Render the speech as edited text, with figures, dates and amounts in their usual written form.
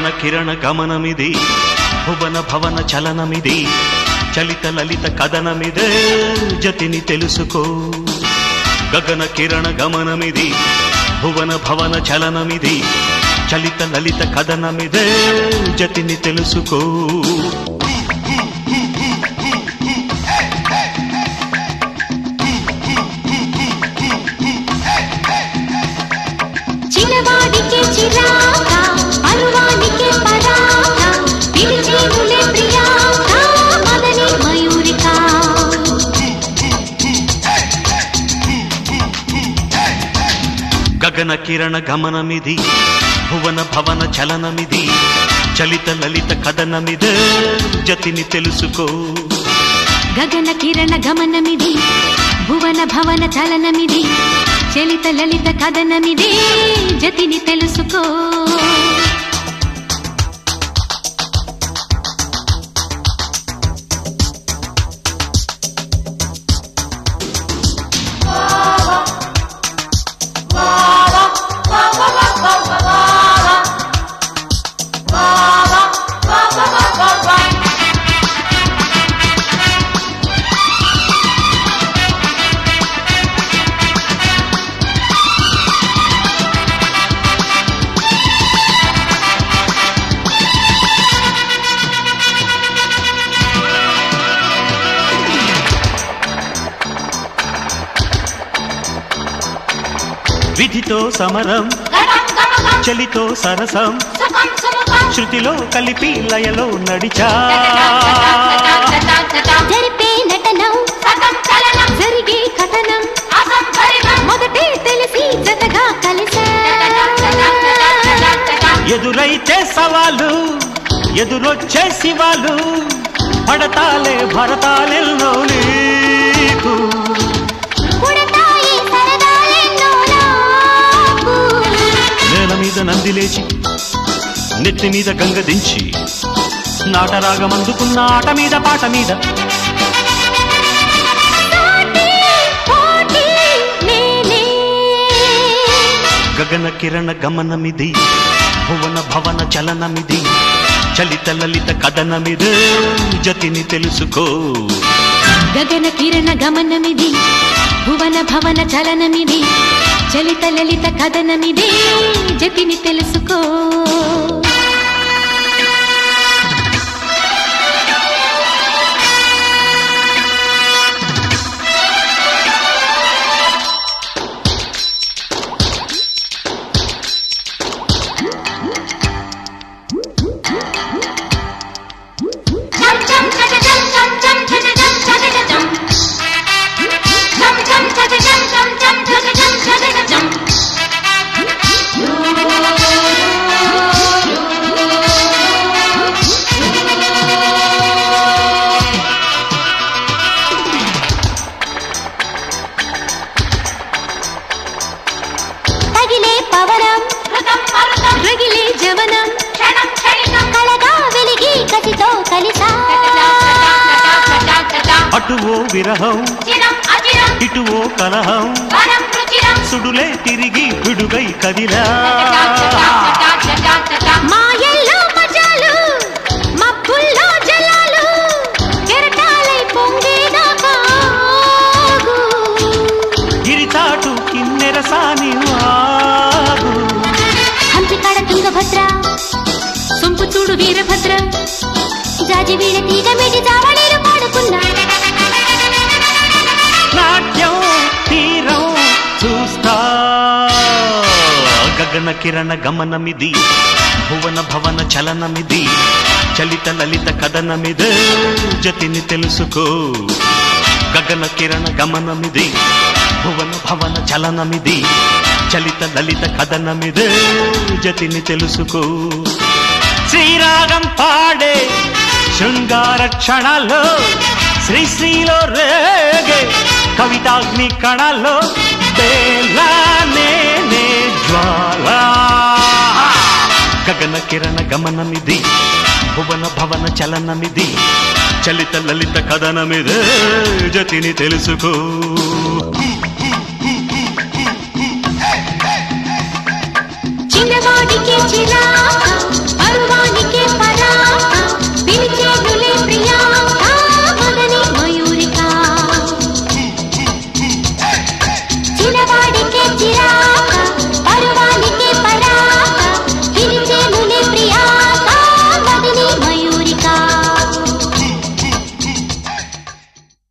గగన కిరణ గమనమిది భువన భవన చలనమిది చలిత లలిత కథనమిదే జతిని తెలుసుకో గగన కిరణ గమనమిది భువన భవన చలనమిది చలిత లలిత కథనమిదే జతిని తెలుసుకో చిలవాడికి చిరాక పరువానికి పరాక పిలిచేనులే ప్రియాక మదని మయూరిక గగన కిరణ గమనమిది భువన భవన చలనమిది చలిత లలిత కథనమిదే జతిని తెలుసుకో గగన కిరణ గమనమిది భువన భవన చలనమిది చలిత లలిత కథనమిది జతిని తెలుసుకో విధితో సమరం చలితో సరసం శృతిలో కలిపి లయలో నడిచా జరిపే నటనం జరిగే కథనం మొదటే తెలిసి జతగా కలిసా ఎదురైతే సవాలు ఎదురొచ్చే శివాలు పడతాలే భరతాలెల్లో నీకు నేల మీద నంది లేచి నెత్తి మీద గంగ దించి నాటరాగమందుకున్న ఆట మీద పాట మీద గగన కిరణ గమనమిది భువన భవన చలనమిది చలిత లలిత కథనమిదే జతిని తెలుసుకో గగన కిరణ గమనమిది భువన భవన చలనమిది చలిత లలిత కథనమిది జతిని తెలుసుకో రగిలే జవనం కళగా వెలిగి కసితో కలిసా అటువో విరహం ఇటువో కలహం సుడులే తిరిగి విడుగై కదిలా మాయల్లో మజాలు మబ్బుల్లో జలాలు కెరటాలై పొంగేదాకా గిరిచాటు కిన్నెరసాని వాగు హంపికాడ తుంగభద్ర సొంపు చూడు వీరభద్ర జాజి వీడ తీగ మీటి జావళీలు పాడుకున్నా నాట్యం తీరం చూస్తా గగన కిరణ గమనమిది భువన భవన చలనమిది చలిత లలిత కథనమిదే జతిని తెలుసుకో గగన కిరణ గమనమిది భువన భవన చలనమిది చలిత లలిత కథనమిదే జతిని తెలుసుకో శ్రీరాగం పాడే శృంగార క్షణాల్లో శ్రీశ్రీలో రేగే కవితాగ్ని కణాల్లో బేలానే జ్వాలా గగన కిరణ గమనమిది భువన భవన చలనమిది చలిత లలిత కథనమిదే జతిని తెలుసుకో చిన్నవాడికి చిరాక